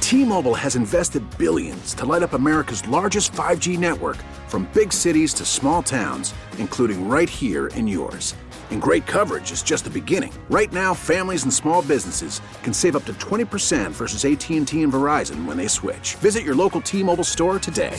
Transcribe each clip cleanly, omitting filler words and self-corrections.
T-Mobile has invested billions to light up America's largest 5G network, from big cities to small towns, including right here in yours. And great coverage is just the beginning. Right now, families and small businesses can save up to 20% versus AT&T and Verizon when they switch. Visit your local T-Mobile store today.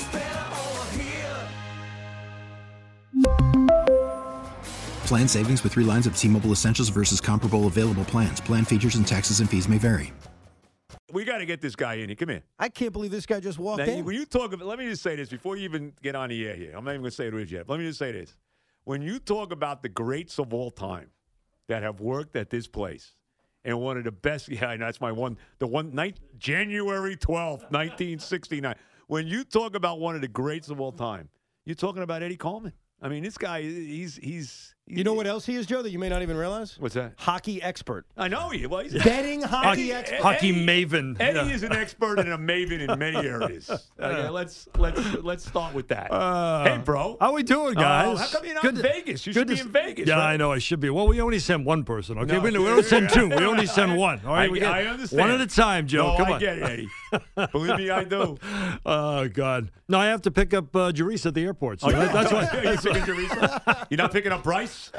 Plan savings with 3 lines of T-Mobile Essentials versus comparable available plans. Plan features and taxes and fees may vary. We got to get this guy in here. Come in. I can't believe this guy just walked Now, in. when you talk about, let me just say this before you even get on the air here. I'm not even going to say it is yet. Let me just say this. When you talk about the greats of all time that have worked at this place, and one of the best, that's my one, January 12th, 1969. When you talk about one of the greats of all time, you're talking about Eddie Coleman. I mean, this guy, he's you know what else he is, Joe, that you may not even realize? What's that? Hockey expert. I know he. Well, he's betting hockey expert. Hockey maven. Eddie is an expert and a maven in many areas. Okay, let's start with that. Hey, bro. How we doing, guys? How come you're not in Vegas? You should be in Vegas. Yeah, right? I know I should be. Well, we only send one person, okay? No. We don't send 2. We only send 1. All right, I understand. One at a time, Joe. No, Come I on. get it, Eddie. Believe me, I do. Oh, God. No, I have to pick up Jerice at the airport. So that's why. You're picking Teresa? You're not picking up Bryce?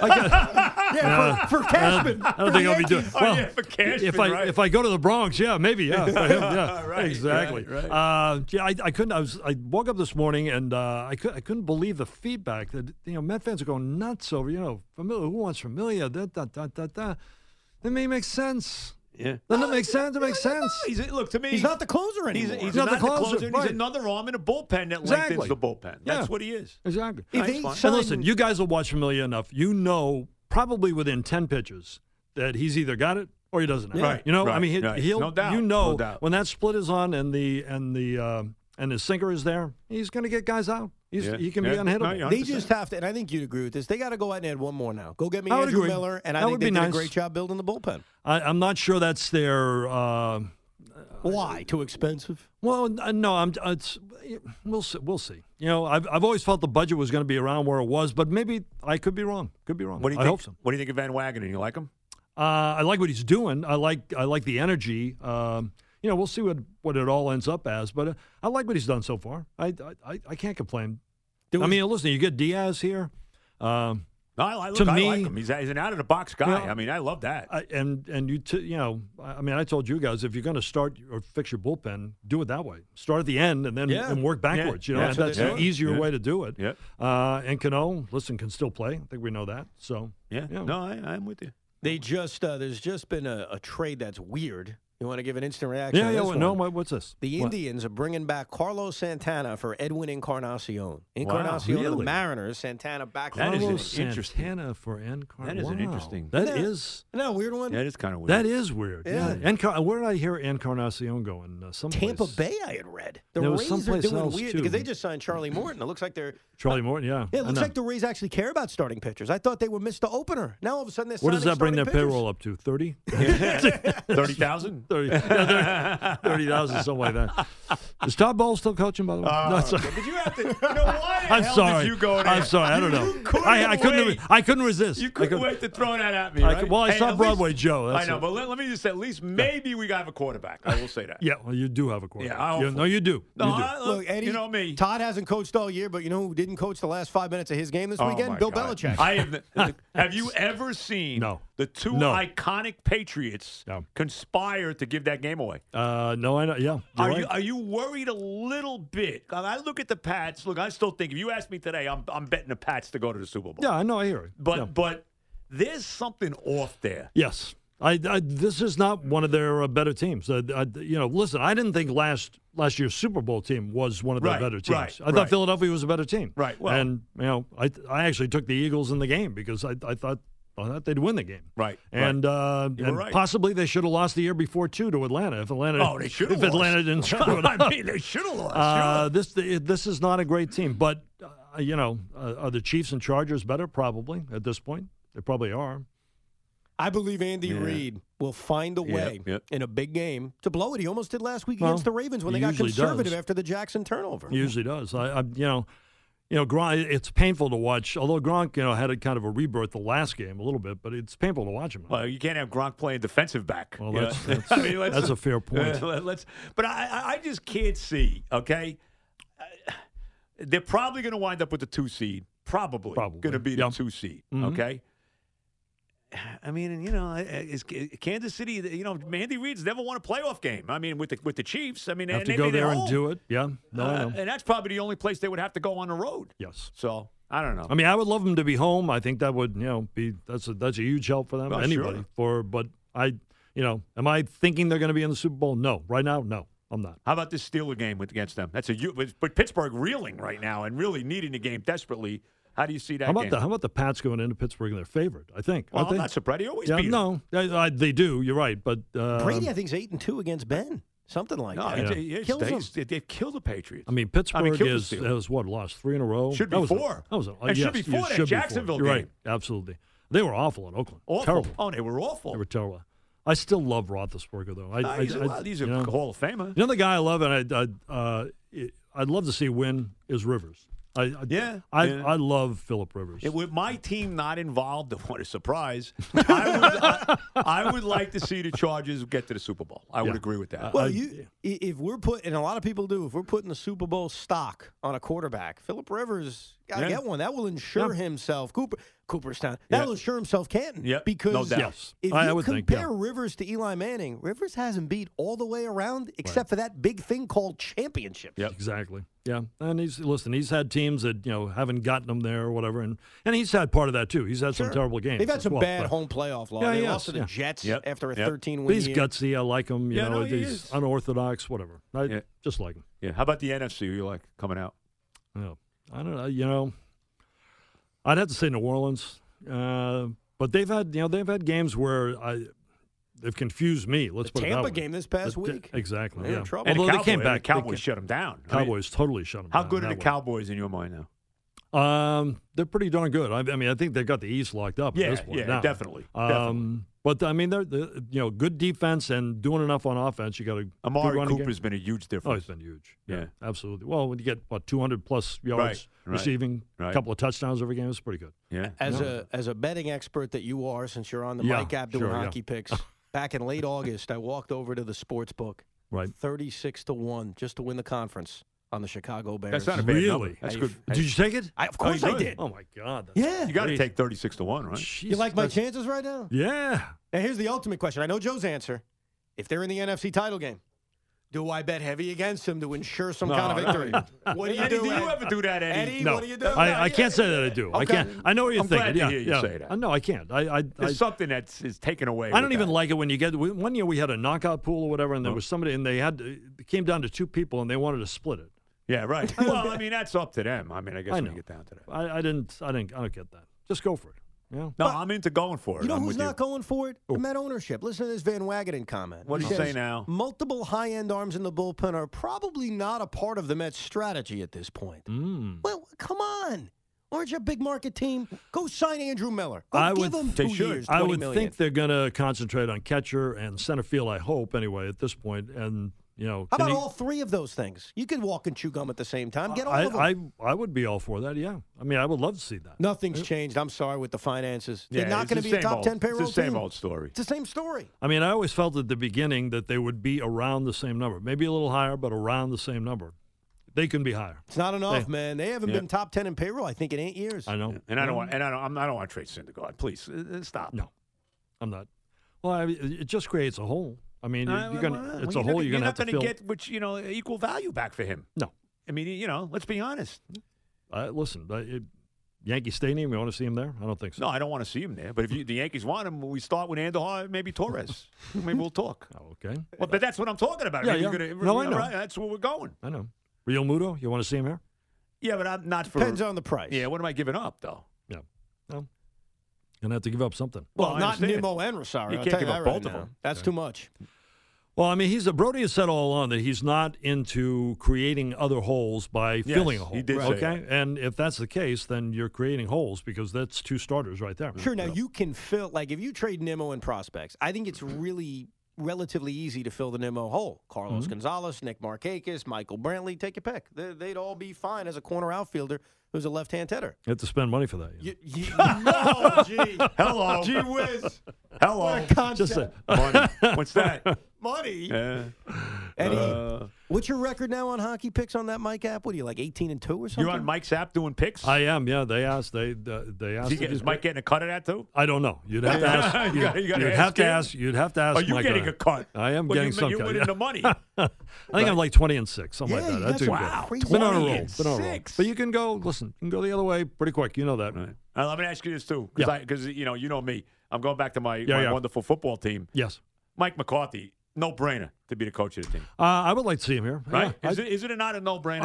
For Cashman. I don't think I'll be doing. Well, for Cashman, right? if I go to the Bronx, yeah, maybe, yeah, for him, yeah, Right, exactly. right. I couldn't. I woke up this morning and I couldn't believe the feedback that Met fans are going nuts over. Familia, who wants Familia? That may make sense. Yeah. Doesn't it make sense? It makes sense. Look, to me, He's not the closer anymore. He's not not the the closer, closer. right. He's another arm in a bullpen that Exactly. lengthens the bullpen. That's Yeah. what he is. Exactly. If That's they fine. And listen, you guys will watch Familia enough. You know, probably within 10 pitches that he's either got it or he doesn't have it. Right, I right, mean, right. he'll. No doubt, You know, no doubt. when that split is on and his sinker is there, he's going to get guys out. He can be unhittable. No, They just have to, and I think you'd agree with this, they got to go out and add one more now. Go get me I would Andrew agree. Miller, and I That think would they be did a nice. great job building the bullpen. I'm not sure that's their. Why? Too expensive? Well, no. We'll see. I've always felt the budget was going to be around where it was, but maybe I could be wrong. What do you I think? hope so. What do you think of Van Wagenen? You like him? I like what he's doing. I like the energy. We'll see what it all ends up as, but I like what he's done so far. I can't complain. Listen, you get Diaz here. No, I like him. He's an out of the box guy. I mean, I love that. I told you guys, if you're going to start or fix your bullpen, do it that way. Start at the end and then and work backwards. Yeah. That's the easier way to do it. Yeah. And Cano, can still play. I think we know that. So Yeah. No, I'm with you. They just there's just been a trade that's weird. You want to give an instant reaction? on this one? No. What's this? The What? Indians are bringing back Carlos Santana for Edwin Encarnacion. Encarnacion of the really? Mariners. Santana back. That is Carlos interesting. Santana for Encarnacion. That is an interesting. That Yeah. is. Isn't that a weird one? That is kind of weird. That is weird. Yeah. Where did I hear Encarnacion going? Someplace. Tampa Bay, I had read. The There was Rays are someplace doing else, weird too. because they just signed Charlie Morton. It looks like they're. Charlie Morton, yeah. Yeah, it I looks know. like the Rays actually care about starting pitchers. I thought they would miss the opener. Now all of a sudden they're What does signing that bring their starting pitchers. payroll up to? 30? 30,000. 30,000, something like that. Is Todd Bowles still coaching, by the way? No, it's not. But you have to. Why the I'm hell sorry. did you go there? I'm sorry. I don't know. I couldn't resist. You couldn't wait to throw that at me, I right? could- well, I saw at Broadway least- Joe, I that's know, it. but let me just say, at least maybe we have a quarterback. I will say that. Yeah, well, you do have a quarterback. Yeah, I hope No, you do. No, you do. Look, Eddie, you know me. Todd hasn't coached all year, but you know who didn't coach the last 5 minutes of his game this Oh, weekend? my Bill God. Belichick. Have you ever seen No. the two No. iconic Patriots No. conspire to give that game away? No, I know. Yeah. You're right. Are you worried a little bit? I look at the Pats. Look, I still think if you ask me today, I'm betting the Pats to go to the Super Bowl. Yeah, I know. I hear it. Yeah. But there's something off there. Yes. This is not one of their better teams. Listen, I didn't think last year's Super Bowl team was one of their Right, better teams. right, I thought right. Philadelphia was a better team. Right, well- and I actually took the Eagles in the game because I thought they'd win the game. Right, And, You were and right. possibly they should have lost the year before too to Atlanta. If Atlanta, Oh, they should have If Atlanta lost. didn't screw it up. I mean, they should have lost. This is not a great team, but are the Chiefs and Chargers better? Probably at this point, they probably are. I believe Andy Reid will find a way in a big game to blow it. He almost did last week against the Ravens when he they got usually conservative does. after the Jackson turnover. He usually does. Gronk, it's painful to watch. Although Gronk, had a kind of a rebirth the last game a little bit, but it's painful to watch him. Well, you can't have Gronk playing defensive back. Well, that's a fair point. But I just can't see. Okay, they're probably going to wind up with the 2 seed. Probably. Going to be the 2 seed. Mm-hmm. Okay. I mean, is Kansas City? Andy Reid's never won a playoff game. I mean, with the Chiefs. I mean, have to go there and do it. Yeah, no, I know. And that's probably the only place they would have to go on the road. Yes. So I don't know. I mean, I would love them to be home. I think that would, be that's a huge help for them. Well, anybody sure. But am I thinking they're going to be in the Super Bowl? No, right now, no. I'm not. How about this Steeler game against them? But Pittsburgh reeling right now and really needing the game desperately. How do you see that game? How about the Pats going into Pittsburgh and they're favored? I think. Well, I'm not surprised. They always beat them. No, they do. You're right. But Brady, I think, is 8-2 against Ben. Something like that. They've killed the Patriots. I mean, Pittsburgh has lost 3 in a row. Should be 4. Should be 4 that Jacksonville game. You're right. Absolutely. They were awful in Oakland. Awful. Terrible. Oh, they were awful. They were terrible. I still love Roethlisberger, though. He's a Hall of Famer. The guy I love, and I'd love to see win is Rivers. I love Phillip Rivers. With my team not involved, what a surprise! I would like to see the Chargers get to the Super Bowl. I would agree with that. Well, if we're and a lot of people do, if we're putting the Super Bowl stock on a quarterback, Phillip Rivers got to get one. That will ensure himself Cooperstown. That will ensure himself Canton. Yep. Because no doubt. if you compare Rivers to Eli Manning, Rivers hasn't beat all the way around except for that big thing called championships. Yep. Exactly. Yeah, and he's had teams that haven't gotten him there or whatever, and he's had part of that too. He's had some terrible games. They've had some bad home playoff losses. They lost to the Jets after a 13-win He's gutsy. I like him. He's unorthodox. Whatever. I just like him. Yeah. How about the NFC? Who you like coming out? Yeah. I don't know. I'd have to say New Orleans, but they've had games where they've confused me. Let's put it that way. Tampa game this past week. Exactly. They're in trouble. Although they came back. The Cowboys shut them down. Cowboys totally shut them down. How good are the Cowboys in your mind now? They're pretty darn good. I mean, I think they've got the East locked up at this point now. Definitely. But I mean, they're good defense and doing enough on offense. You got to. Amari Cooper's been a huge difference. Oh, he's been huge. Yeah, absolutely. Well, when you get 200+ yards receiving, a couple of touchdowns every game, it's pretty good. Yeah. As a betting expert that you are, since you're on the Mike app doing hockey picks, back in late August, I walked over to the sports book. Right. 36-1 just to win the conference on the Chicago Bears. That's not a bad number. That's good. Did you take it? Of course I did. Oh, my God. You got to take 36-1, right? Jeez, you like my chances right now? Yeah. Now, here's the ultimate question. I know Joe's answer. If they're in the NFC title game, do I bet heavy against him to ensure some kind of victory? What do you do? Do you ever do that, Eddie? No. What do you do? I can't say that I do. Okay. I can't. I know what you're thinking. I'm glad to hear you say that. No, I can't. There's something that's taken away. I don't even like it when you get. One year we had a knockout pool or whatever, and there was somebody, and it came down to 2 people, and they wanted to split it. Yeah, right. Well, I mean, that's up to them. I mean, I guess when you get down to that. I don't get that. Just go for it. Yeah. No, I'm into going for it. You know who's not going for it? The Met ownership. Listen to this Van Wagenen comment. What do you say now? Multiple high-end arms in the bullpen are probably not a part of the Mets' strategy at this point. Well, come on. Aren't you a big market team? Go sign Andrew Miller. Give him 2 years, $20 I would million. think they're going to concentrate on catcher and center field, I hope, anyway, at this point. And, how about all 3 of those things? You could walk and chew gum at the same time. Get all of them. I would be all for that, yeah. I mean, I would love to see that. Nothing's changed. I'm sorry with the finances. They're not going to be a top 10 payroll team. It's the same old story. It's the same story. I mean, I always felt at the beginning that they would be around the same number. Maybe a little higher, but around the same number. They can be higher. It's not enough, man. They haven't been top 10 in payroll, I think, in 8 years. I know. And I don't want to trade Syndergaard. Please, stop. No, I'm not. Well, it just creates a hole. I mean, it's a hole you're going to have to fill. You're not going to get equal value back for him. No. I mean, let's be honest. Listen, Yankee Stadium, you want to see him there? I don't think so. No, I don't want to see him there. But if the Yankees want him, we start with Andujar, maybe Torres. Maybe we'll talk. Oh, okay. Well, but that's what I'm talking about. Yeah, No, I know. Right, that's where we're going. I know. Real Muto, you want to see him here? Yeah, but I'm not for. Depends on the price. Yeah, what am I giving up, though? Yeah. Well, going to have to give up something. Well, not Nimmo and Rosario. You can't give up both of them. That's too much. Well, I mean, Brody has said all along that he's not into creating other holes by filling a hole. He did say that. And if that's the case, then you're creating holes because that's 2 starters right there. Sure. Now, you can fill, like if you trade Nimmo and prospects, I think it's really relatively easy to fill the Nimmo hole. Carlos Gonzalez, Nick Markakis, Michael Brantley, take your pick. They'd all be fine as a corner outfielder who's a left-hand hitter. You have to spend money for that. No, gee. Hello. Gee whiz. Hello. What a concept. Just say, Money. What's that? Money. Yeah. Eddie, what's your record now on hockey picks on that Mike app? What are you, like 18-2 or something? You're on Mike's app doing picks? I am. Yeah, they asked. They asked. Is Mike getting a cut of that too? I don't know. You'd have to ask. You gotta ask him. You'd have to ask. Are you Mike getting a cut? I am Well, getting some You're cut. winning the money. I think I'm like 20-6, something Yeah, like that. you That's got a some good. crazy Been on a roll. 20-6. Been on a roll. But you can go. Listen, you can go the other way pretty quick. You know that. Right. Let me ask you this too, Yeah. because you know me. I'm going back to my Yeah. wonderful football team. Yes. Mike McCarthy, no brainer to be the coach of the team, I would like to see him here. right? Yeah, Is it not a no brainer?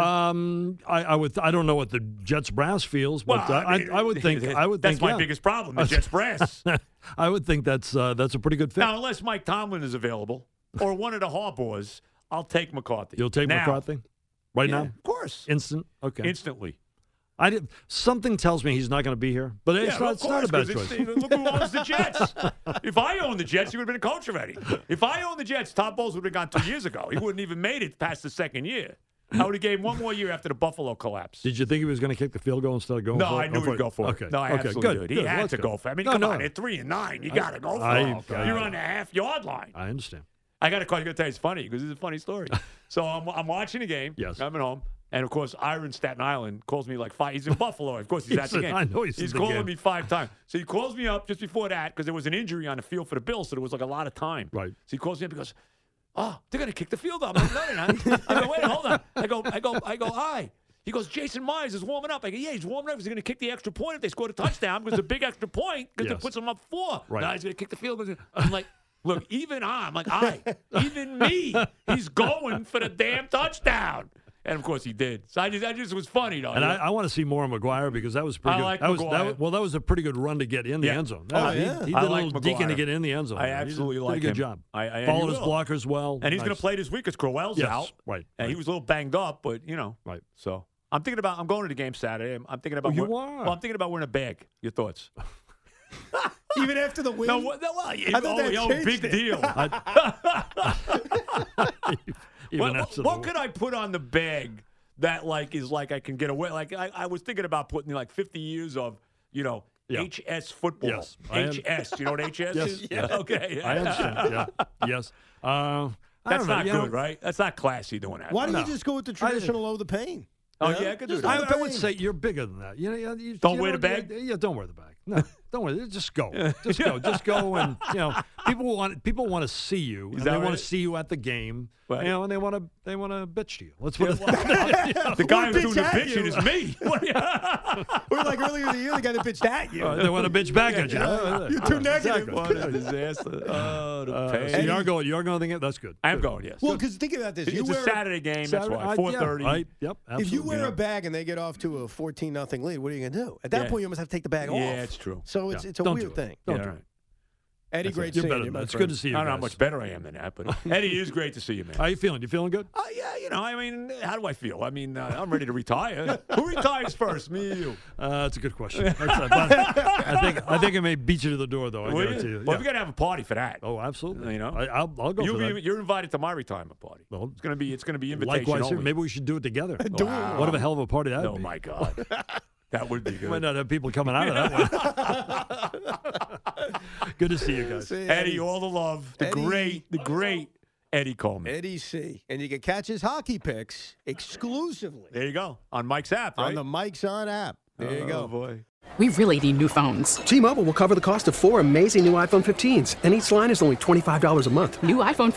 I would. I don't know what the Jets brass feels, but I would think. That's my yeah. biggest problem. The Jets brass. I would think that's a pretty good fit. Now, unless Mike Tomlin is available or one of the Harbaughs, I'll take McCarthy. You'll take now, McCarthy right yeah, now, of course, instant. Okay. instantly. Something tells me he's not going to be here, but it's not a bad choice. Look who owns the Jets. If I owned the Jets, he would have been a coach already. If I owned the Jets, Todd Bowles would have gone 2 years ago. He wouldn't even made it past the second year. I would have gave him one more year after the Buffalo collapse. Did you think he was going to kick the field goal instead of going No, for it? I knew he'd go for it. Okay. No, I okay. absolutely did. He had That's to good. go for it. I mean, No, come no. on, at 3-9, you got to go for it. You're on the half-yard line. I understand. I got to tell you, it's funny because it's a funny story. So I'm watching the game. Yes. I'm at home. And, of course, Ira Staten Island calls me like 5. He's in Buffalo. Of course, he's at the game. I know he's at the calling game. me 5 times. So he calls me up just before that because there was an injury on the field for the Bills, so there was like a lot of time. Right. So he calls me up and goes, oh, they're going to kick the field goal. I'm like, no, they're not. I go, wait, hold on. I go, hi. He goes, Jason Myers is warming up. I go, yeah, he's warming up. He's going to kick the extra point if they scored a touchdown because it's a big extra point because it puts them up 4. Right. Now he's going to kick the field goal. I'm like, look, even even me, he's going for the damn touchdown. And, of course, he did. So I just was funny, though. And I want to see more of McGuire because that was pretty I good. like That was a pretty good run to get in the end zone. He did I a like little deacon McGuire. to get in the end zone. I absolutely like did a him. good job. I Followed his will. blockers well. And he's going Nice. to play this week because Crowell's out. Right. And he was a little banged up, but, Right. So I'm going to the game Saturday. I'm thinking about you Well, I'm thinking about wearing a bag. Your thoughts? Even after the win? Well, big deal. What could I put on the bag that is I can get away? Like I was thinking about putting 50 years of HS football. Yes, HS. You know what HS is? Yes. Okay. I understand. Yeah. Yes. That's not good, right? That's not classy doing that. Why don't you just go with the traditional O the pain? Oh, yeah, I could do that. I would say you're bigger than that. You Don't wear the bag? Yeah, don't wear the bag. No, don't wear it. Just go. Just go. And people want to see you. And they want to see you at the game. Right. And they want to bitch to you. Let's put it that way. The guy who's doing the bitching is me. Or like earlier in the year, the guy that bitched at you. They want to bitch back at you. You're too negative. Exactly. What a disaster. Oh, the pain. So you're going to the game? That's good. I'm going, yes. Well, because think about this. It's a Saturday game. That's why. 4:30. Right. Yep. Absolutely. If you wear a bag and they get off to a 14-0 lead, what are you going to do? At that Yeah. point, you almost have to take the bag off. Yeah, it's true. So it's a Don't weird do it. thing. Don't Yeah, do right. it. Eddie, great You're seeing better you. than my that. It's friend. good to see you I don't know how guys. much better I am than that, but Eddie, it is great to see you, man. How you feeling? You feeling good? Yeah, I mean, how do I feel? I mean, I'm ready to retire. Who retires first, me or you? That's a good question. I think it may beat you to the door, though. I Will guarantee you? you. Well, Yeah. we got to have a party for that. Oh, absolutely. I'll go for that. You're invited to my retirement party. Well, It's gonna be invitation Likewise, only. maybe we should do it together. Wow. What a hell of a party that would Oh be. my God, that would be good. Might not have people coming out of that one. Good to see you guys. Eddie, all the love. The great Eddie Coleman. Eddie C. And you can catch his hockey picks exclusively There you go. On Mike's app, right? on the Mike's On app. There you go. Oh, boy. We really need new phones. T-Mobile will cover the cost of 4 amazing new iPhone 15s, and each line is only $25 a month. New iPhone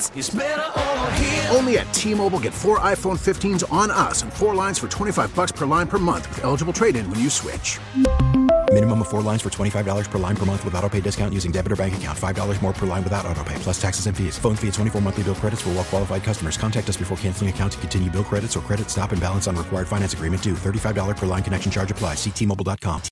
15s? Only at T-Mobile, get 4 iPhone 15s on us and 4 lines for $25 per line per month with eligible trade-in when you switch. Minimum of 4 lines for $25 per line per month with autopay discount using debit or bank account. $5 more per line without autopay, plus taxes and fees. Phone fee at 24 monthly bill credits for well-qualified customers. Contact us before canceling account to continue bill credits or credit stop and balance on required finance agreement due. $35 per line connection charge applies. See T-Mobile.com.